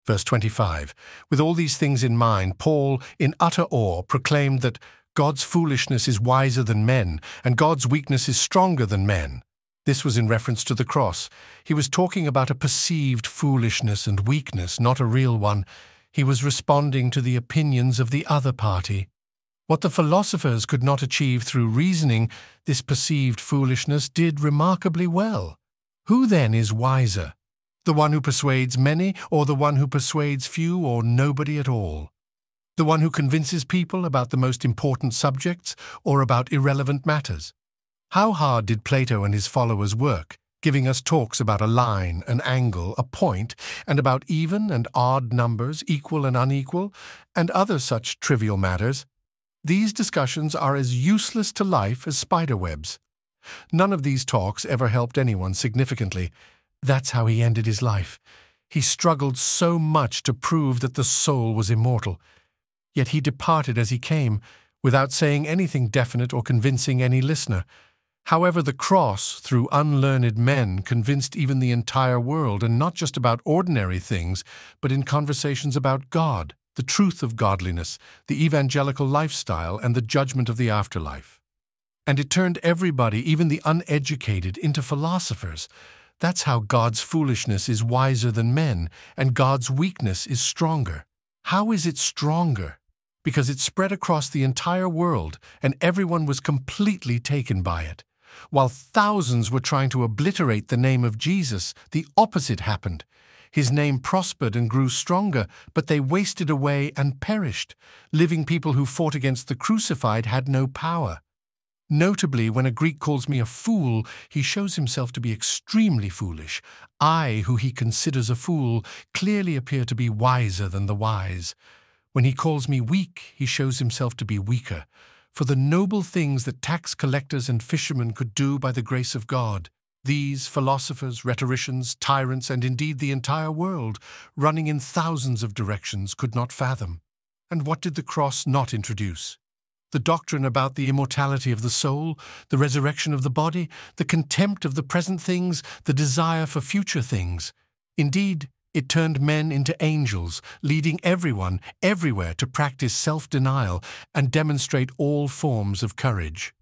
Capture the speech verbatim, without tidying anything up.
Verse twenty-five. With all these things in mind, Paul, in utter awe, proclaimed that God's foolishness is wiser than men, and God's weakness is stronger than men. This was in reference to the cross. He was talking about a perceived foolishness and weakness, not a real one. He was responding to the opinions of the other party. What the philosophers could not achieve through reasoning, this perceived foolishness did remarkably well. Who then is wiser? The one who persuades many, or the one who persuades few or nobody at all? The one who convinces people about the most important subjects or about irrelevant matters? How hard did Plato and his followers work, giving us talks about a line, an angle, a point, and about even and odd numbers, equal and unequal, and other such trivial matters? These discussions are as useless to life as spiderwebs. None of these talks ever helped anyone significantly. That's how he ended his life. He struggled so much to prove that the soul was immortal. Yet he departed as he came, without saying anything definite or convincing any listener. However, the cross, through unlearned men, convinced even the entire world, and not just about ordinary things, but in conversations about God, the truth of godliness, the evangelical lifestyle, and the judgment of the afterlife. And it turned everybody, even the uneducated, into philosophers. That's how God's foolishness is wiser than men, and God's weakness is stronger. How is it stronger? Because it spread across the entire world, and everyone was completely taken by it. While thousands were trying to obliterate the name of Jesus, the opposite happened. His name prospered and grew stronger, but they wasted away and perished. Living people who fought against the crucified had no power. Notably, when a Greek calls me a fool, he shows himself to be extremely foolish. I, who he considers a fool, clearly appear to be wiser than the wise. When he calls me weak, he shows himself to be weaker. For the noble things that tax collectors and fishermen could do by the grace of God, these philosophers, rhetoricians, tyrants, and indeed the entire world, running in thousands of directions, could not fathom. And what did the cross not introduce? The doctrine about the immortality of the soul, the resurrection of the body, the contempt of the present things, the desire for future things. Indeed, it turned men into angels, leading everyone, everywhere to practice self-denial and demonstrate all forms of courage.